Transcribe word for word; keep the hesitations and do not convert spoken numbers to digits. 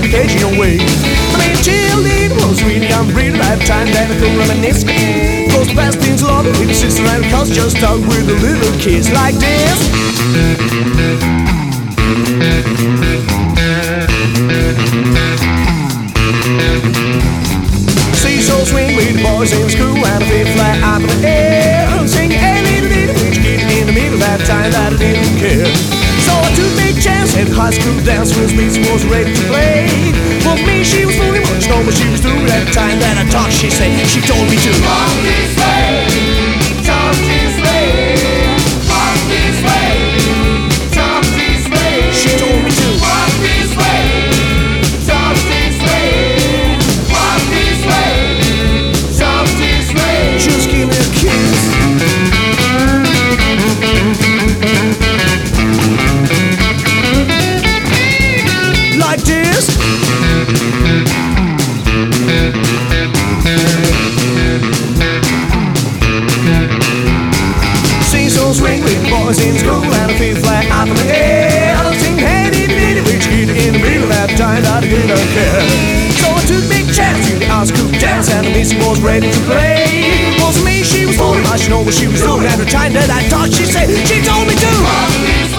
catching your way. I mean, cheerleading was really unreal. That time that I could reminisce. Goes past things love with your sister and cause just talk with the little kids like this. Seesaw swing with the boys in school and a big fly up in the air. Sing hey little little bitch kid in the middle that time that I didn't care. So I took big chance at high school dance when Speeds was ready to play. For me she was fooling much, know what she was doing at the time that I talked. She said she told me to walk this way, talk this way, walk this way, talk this way. She told me to walk this way, talk this way, walk this way, talk this way. Just give me a kiss. Like this. Seesaw swing with boys in school and a feet fly out in the air. I'll sing hey diddy diddy which kid in the middle of that time that I didn't care. So I took big chance in the art school dance and the missy was ready to play. Was me she was fooling, I should know what she was doing at the time that I thought she said she told me to.